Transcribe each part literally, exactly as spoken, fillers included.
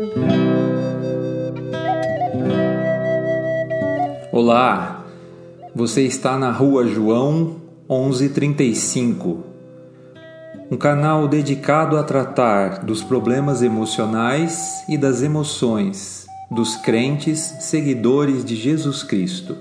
Olá, você está na Rua João onze trinta e cinco, um canal dedicado a tratar dos problemas emocionais e das emoções dos crentes seguidores de Jesus Cristo.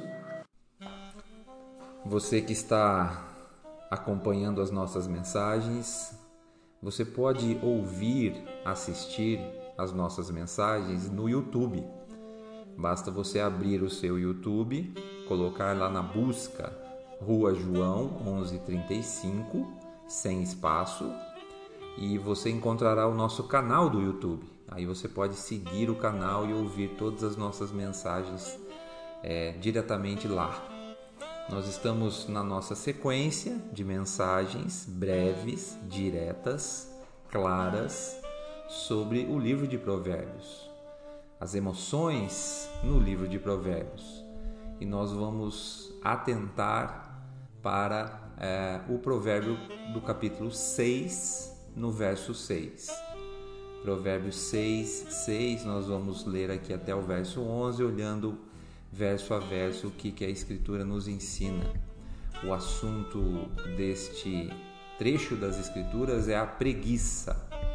Você que está acompanhando as nossas mensagens, você pode ouvir, assistir as nossas mensagens no YouTube. Basta você abrir o seu YouTube, colocar lá na busca Rua João onze trinta e cinco, sem espaço, e você encontrará o nosso canal do YouTube. Aí você pode seguir o canal e ouvir todas as nossas mensagens é, diretamente lá. Nós estamos na nossa sequência de mensagens breves, diretas, claras, sobre o livro de Provérbios. As emoções no livro de Provérbios. E nós vamos atentar para é, o provérbio do capítulo seis, no verso seis. Provérbios seis, seis, nós vamos ler aqui até o verso onze, olhando verso a verso o que, que a Escritura nos ensina. O assunto deste trecho das Escrituras é a preguiça.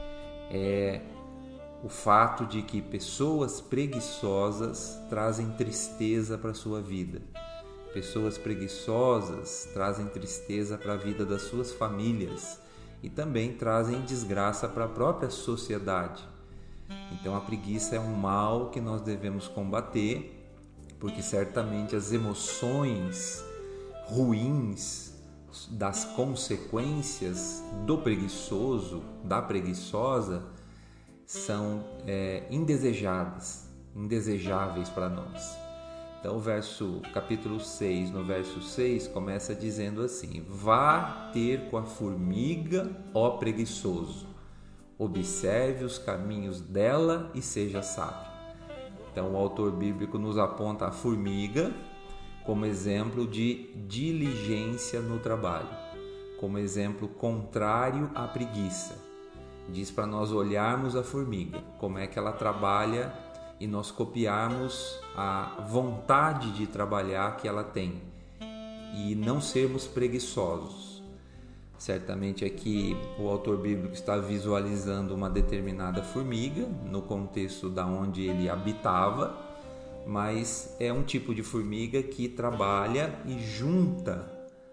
É o fato de que pessoas preguiçosas trazem tristeza para a sua vida. Pessoas preguiçosas trazem tristeza para a vida das suas famílias e também trazem desgraça para a própria sociedade. Então a preguiça é um mal que nós devemos combater, porque certamente as emoções ruins das consequências do preguiçoso, da preguiçosa, são é, indesejadas, indesejáveis para nós. Então o verso, capítulo seis, no verso seis, começa dizendo assim: vá ter com a formiga, ó preguiçoso, observe os caminhos dela e seja sábio. Então o autor bíblico nos aponta a formiga como exemplo de diligência no trabalho, como exemplo contrário à preguiça. Diz para nós olharmos a formiga, como é que ela trabalha, e nós copiarmos a vontade de trabalhar que ela tem e não sermos preguiçosos. Certamente aqui o autor bíblico está visualizando uma determinada formiga no contexto da onde ele habitava, mas é um tipo de formiga que trabalha e junta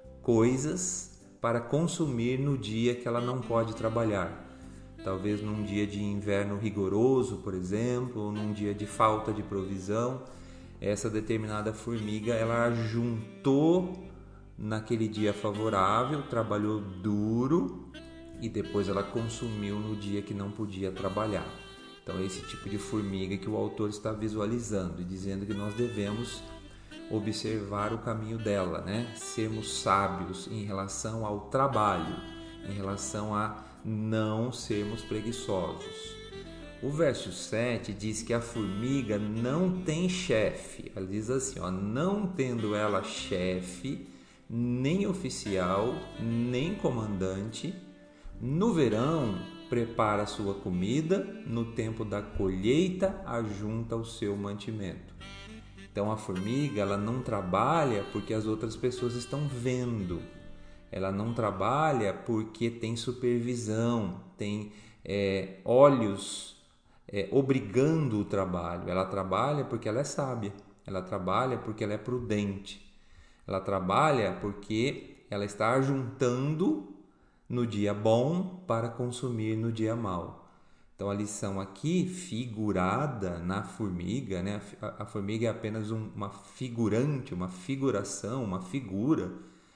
coisas para consumir no dia que ela não pode trabalhar. Talvez num dia de inverno rigoroso, por exemplo, ou num dia de falta de provisão, essa determinada formiga, ela juntou naquele dia favorável, trabalhou duro e depois ela consumiu no dia que não podia trabalhar. Então é esse tipo de formiga que o autor está visualizando e dizendo que nós devemos observar o caminho dela, né? Sermos sábios em relação ao trabalho, em relação a não sermos preguiçosos. O verso sete diz que a formiga não tem chefe. Ela diz assim, ó, não tendo ela chefe, nem oficial, nem comandante, no verão prepara a sua comida, no tempo da colheita ajunta o seu mantimento. Então a formiga, ela não trabalha porque as outras pessoas estão vendo. Ela não trabalha porque tem supervisão, tem é, olhos é, obrigando o trabalho. Ela trabalha porque ela é sábia, ela trabalha porque ela é prudente, ela trabalha porque ela está ajuntando no dia bom para consumir no dia mau. Então a lição aqui, figurada na formiga, né? a, a formiga é apenas um, uma figurante, uma figuração, uma figura,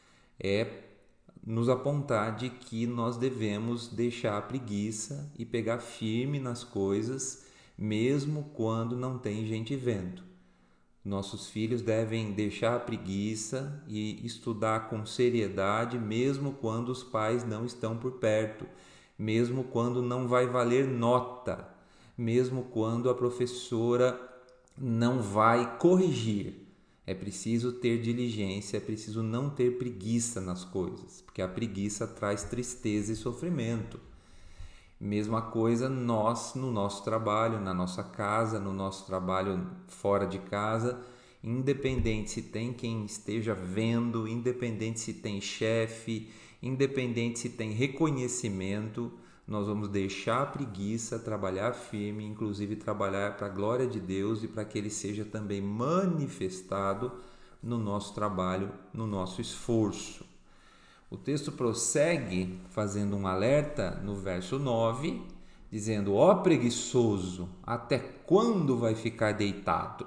é nos apontar de que nós devemos deixar a preguiça e pegar firme nas coisas, mesmo quando não tem gente vendo. Nossos filhos devem deixar a preguiça e estudar com seriedade, mesmo quando os pais não estão por perto, mesmo quando não vai valer nota, mesmo quando a professora não vai corrigir. É preciso ter diligência, é preciso não ter preguiça nas coisas, porque a preguiça traz tristeza e sofrimento. Mesma coisa nós no nosso trabalho, na nossa casa, no nosso trabalho fora de casa, independente se tem quem esteja vendo, independente se tem chefe, independente se tem reconhecimento, nós vamos deixar a preguiça, trabalhar firme, inclusive trabalhar para a glória de Deus e para que Ele seja também manifestado no nosso trabalho, no nosso esforço. O texto prossegue fazendo um alerta no verso nove, dizendo: ó preguiçoso, até quando vai ficar deitado?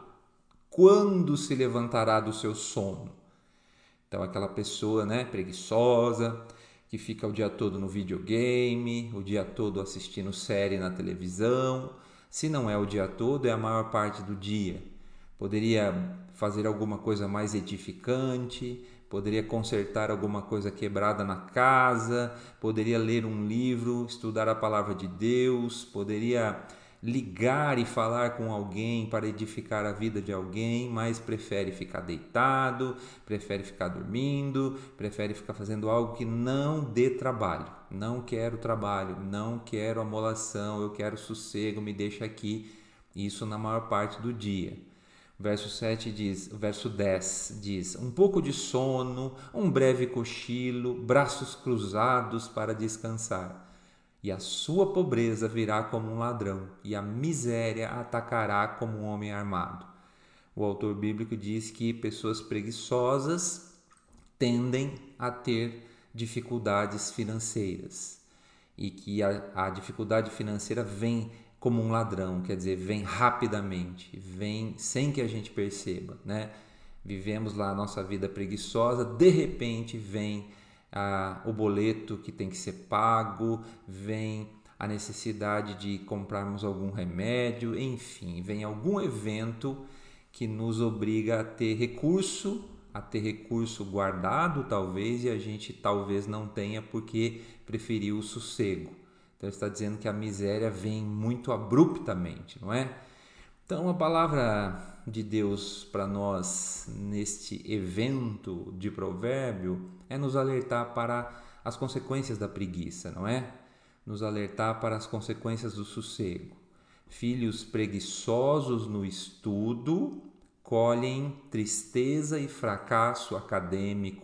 Quando se levantará do seu sono? Então aquela pessoa, né, preguiçosa, que fica o dia todo no videogame, o dia todo assistindo série na televisão. Se não é o dia todo, é a maior parte do dia. Poderia fazer alguma coisa mais edificante, poderia consertar alguma coisa quebrada na casa, poderia ler um livro, estudar a palavra de Deus, poderia ligar e falar com alguém para edificar a vida de alguém, mas prefere ficar deitado, prefere ficar dormindo, prefere ficar fazendo algo que não dê trabalho. Não quero trabalho, não quero amolação, eu quero sossego, me deixa aqui. Isso na maior parte do dia. Verso sete diz, verso dez diz: um pouco de sono, um breve cochilo, braços cruzados para descansar. E a sua pobreza virá como um ladrão, e a miséria atacará como um homem armado. O autor bíblico diz que pessoas preguiçosas tendem a ter dificuldades financeiras, e que a, a dificuldade financeira vem como um ladrão, quer dizer, vem rapidamente, vem sem que a gente perceba, né? Vivemos lá a nossa vida preguiçosa, de repente vem ah, o boleto que tem que ser pago, vem a necessidade de comprarmos algum remédio, enfim, vem algum evento que nos obriga a ter recurso, a ter recurso guardado talvez, e a gente talvez não tenha porque preferiu o sossego. Então ele está dizendo que a miséria vem muito abruptamente, não é? Então a palavra de Deus para nós neste evento de provérbio é nos alertar para as consequências da preguiça, não é? Nos alertar para as consequências do sossego. Filhos preguiçosos no estudo colhem tristeza e fracasso acadêmico,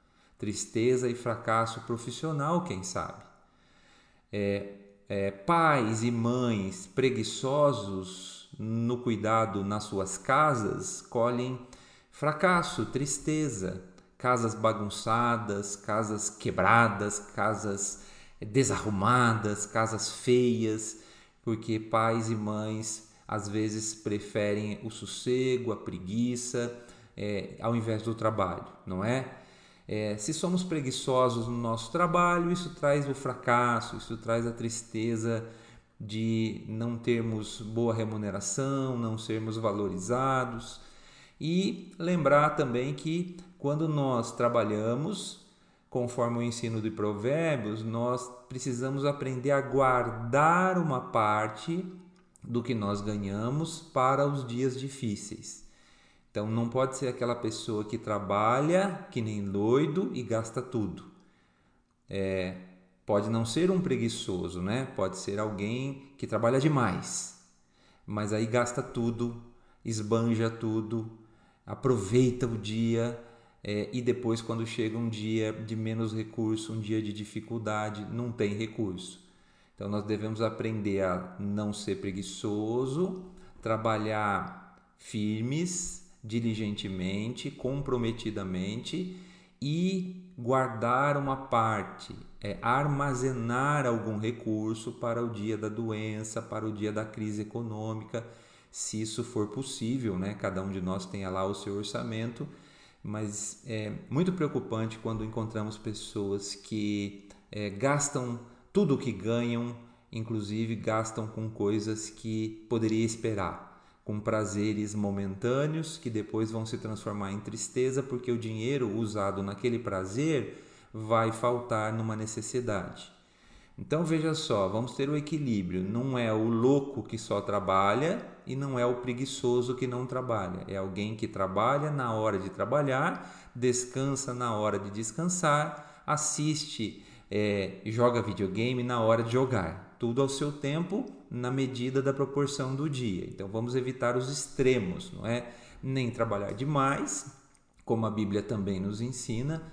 tristeza e fracasso profissional, quem sabe. É, é, pais e mães preguiçosos no cuidado nas suas casas colhem fracasso, tristeza, casas bagunçadas, casas quebradas, casas desarrumadas, casas feias, porque pais e mães às vezes preferem o sossego, a preguiça, é, ao invés do trabalho, não é? É, se somos preguiçosos no nosso trabalho, isso traz o fracasso, isso traz a tristeza de não termos boa remuneração, não sermos valorizados. E lembrar também que quando nós trabalhamos, conforme o ensino de Provérbios, nós precisamos aprender a guardar uma parte do que nós ganhamos para os dias difíceis. Então não pode ser aquela pessoa que trabalha que nem doido e gasta tudo. É, pode não ser um preguiçoso, né? Pode ser alguém que trabalha demais, mas aí gasta tudo, esbanja tudo, aproveita o dia é, e depois quando chega um dia de menos recurso, um dia de dificuldade, não tem recurso. Então nós devemos aprender a não ser preguiçoso, trabalhar firmes, diligentemente, comprometidamente e guardar uma parte, é, armazenar algum recurso para o dia da doença, para o dia da crise econômica, se isso for possível, né? Cada um de nós tem lá o seu orçamento, mas é muito preocupante quando encontramos pessoas que é, gastam tudo o que ganham, inclusive gastam com coisas que poderia esperar, com prazeres momentâneos que depois vão se transformar em tristeza, porque o dinheiro usado naquele prazer vai faltar numa necessidade. Então veja só, vamos ter o equilíbrio. Não é o louco que só trabalha e não é o preguiçoso que não trabalha. É alguém que trabalha na hora de trabalhar, descansa na hora de descansar, assiste, é, joga videogame na hora de jogar. tudo ao seu tempo, na medida da proporção do dia. Então vamos evitar os extremos, não é? Nem trabalhar demais, como a Bíblia também nos ensina,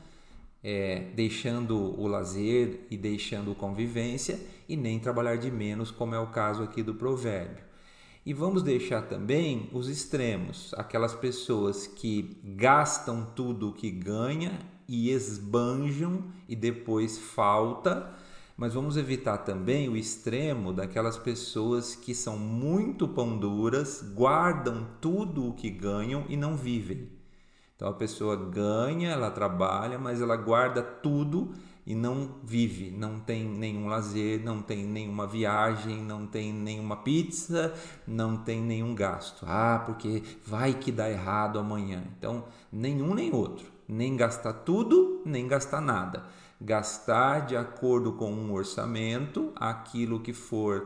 é, deixando o lazer e deixando a convivência, e nem trabalhar de menos, como é o caso aqui do provérbio. E vamos deixar também os extremos, aquelas pessoas que gastam tudo o que ganha e esbanjam e depois falta, mas vamos evitar também o extremo daquelas pessoas que são muito pão duras, guardam tudo o que ganham e não vivem. Então a pessoa ganha, ela trabalha, mas ela guarda tudo e não vive, não tem nenhum lazer, não tem nenhuma viagem, não tem nenhuma pizza, não tem nenhum gasto. Ah, porque vai que dá errado amanhã. Então, nenhum nem outro. Nem gastar tudo, nem gastar nada. Gastar de acordo com um orçamento, aquilo que for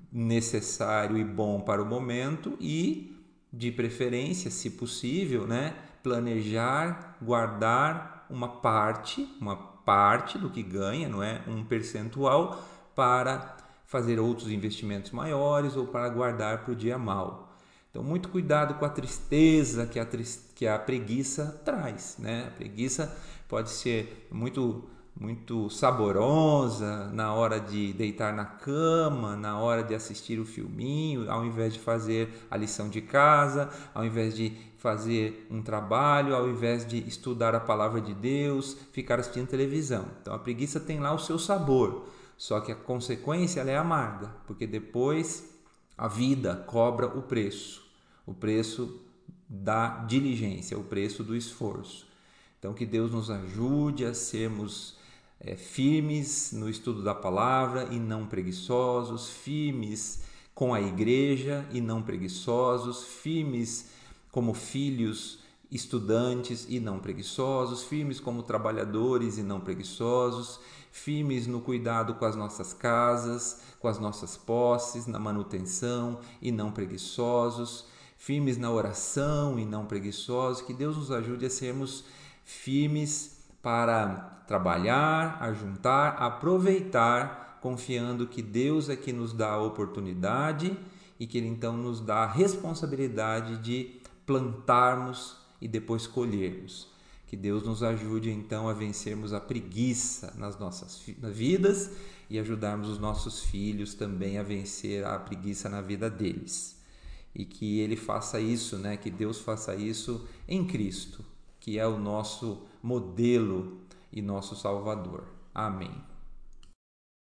necessário e bom para o momento e, de preferência, se possível, né, planejar, guardar uma parte, uma parte do que ganha, não é? Um percentual para fazer outros investimentos maiores ou para guardar para o dia mau. Então, muito cuidado com a tristeza que a, que a preguiça traz, né? A preguiça pode ser muito, muito saborosa na hora de deitar na cama, na hora de assistir o filminho, ao invés de fazer a lição de casa, ao invés de fazer um trabalho, ao invés de estudar a palavra de Deus, ficar assistindo televisão. Então, a preguiça tem lá o seu sabor, só que a consequência ela é amarga, porque depois a vida cobra o preço, o preço da diligência, o preço do esforço. Então, que Deus nos ajude a sermos é, firmes no estudo da palavra e não preguiçosos, firmes com a igreja e não preguiçosos, firmes como filhos estudantes e não preguiçosos, firmes como trabalhadores e não preguiçosos, firmes no cuidado com as nossas casas, com as nossas posses, na manutenção e não preguiçosos, firmes na oração e não preguiçosos. Que Deus nos ajude a sermos firmes para trabalhar, ajuntar, aproveitar, confiando que Deus é que nos dá a oportunidade e que Ele então nos dá a responsabilidade de plantarmos e depois colhermos. Que Deus nos ajude então a vencermos a preguiça nas nossas vidas e ajudarmos os nossos filhos também a vencer a preguiça na vida deles. E que Ele faça isso, né? Que Deus faça isso em Cristo, que é o nosso modelo e nosso Salvador. Amém.